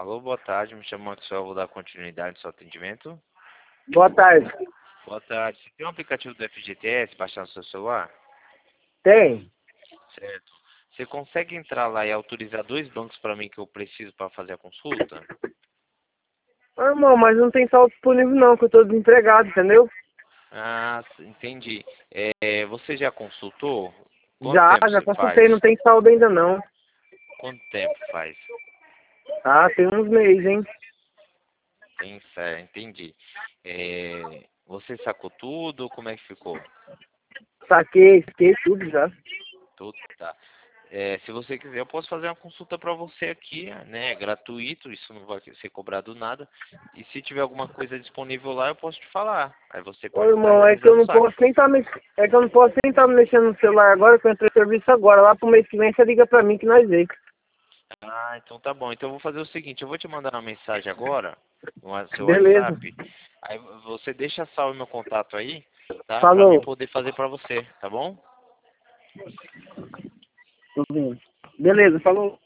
Alô, boa tarde. Me chamo Maxwell, vou dar continuidade no seu atendimento. Boa tarde. Boa tarde. Você tem um aplicativo do FGTS baixado no seu celular? Tem? Certo. Você consegue entrar lá e autorizar 2 bancos para mim que eu preciso para fazer a consulta? Irmão, mas não tem saldo disponível não, que eu tô desempregado, entendeu? Ah, entendi. Você já consultou? Quanto Já, tempo já você faz? consultei, não tem saldo ainda não. Quanto tempo faz? Ah, tem uns meses, hein? Tem fé, entendi. Você sacou tudo? Como é que ficou? Saquei tudo já. Tudo, tá. Se você quiser, eu posso fazer uma consulta para você aqui, né? É gratuito, isso não vai ser cobrado nada. E se tiver alguma coisa disponível lá, eu posso te falar. Aí você Ô pode estar irmão, é que eu realizando o não saque. posso nem tá é que eu não posso nem tá mexendo no celular agora, que eu entrei no serviço agora. Lá pro mês que vem você liga pra mim que nós vê. Ah, então tá bom. Então eu vou fazer o seguinte, eu vou te mandar uma mensagem agora no seu Beleza. WhatsApp. Aí você deixa salvo meu contato aí, tá? Pra mim Falou. poder fazer pra você, tá bom? Tô vendo. Beleza, falou.